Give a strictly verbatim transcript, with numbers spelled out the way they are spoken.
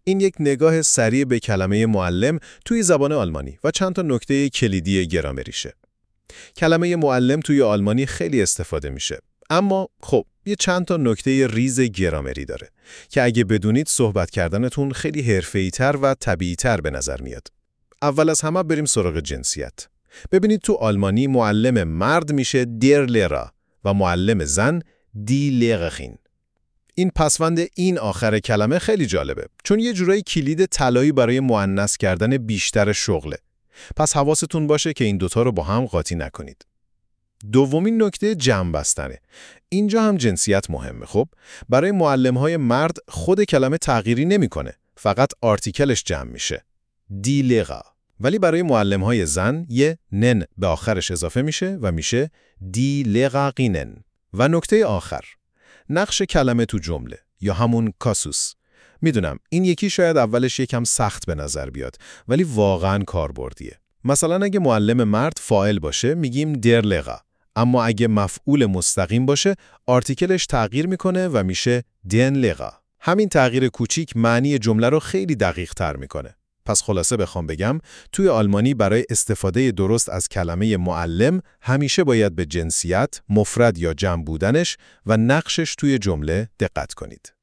این یک نگاه سریع به کلمه معلم توی زبان آلمانی و چند تا نکته کلیدی گرامریشه. کلمه معلم توی آلمانی خیلی استفاده میشه. اما خب یه چند تا نکته ریز گرامری داره که اگه بدونید صحبت کردنتون خیلی حرفه‌ای‌تر و طبیعی‌تر به نظر میاد. اول از همه بریم سراغ جنسیت. ببینید تو آلمانی معلم مرد میشه در لرا و معلم زن دی لرخین. این پسوند این آخر کلمه خیلی جالبه چون یه جورایی کلید طلایی برای مؤنث کردن بیشتر شغله. پس حواستون باشه که این دوتا رو با هم قاطی نکنید. دومین نکته جمع بستنه. اینجا هم جنسیت مهمه. خب برای معلم‌های مرد خود کلمه تغییری نمی‌کنه، فقط آرتیکلش جمع میشه. دی لرا. ولی برای معلم‌های زن یه نن به آخرش اضافه میشه و میشه دی لراقینن. و نکته آخر، نقش کلمه تو جمله یا همون کاسوس. میدونم این یکی شاید اولش یکم سخت به نظر بیاد ولی واقعاً کاربردیه. مثلا اگه معلم مرد فاعل باشه میگیم در لرا، اما اگه مفعول مستقیم باشه آرتیکلش تغییر میکنه و میشه دن لرا. همین تغییر کوچیک معنی جمله رو خیلی دقیق تر میکنه. پس خلاصه بخوام بگم توی آلمانی برای استفاده درست از کلمه معلم همیشه باید به جنسیت، مفرد یا جمع بودنش و نقشش توی جمله دقت کنید.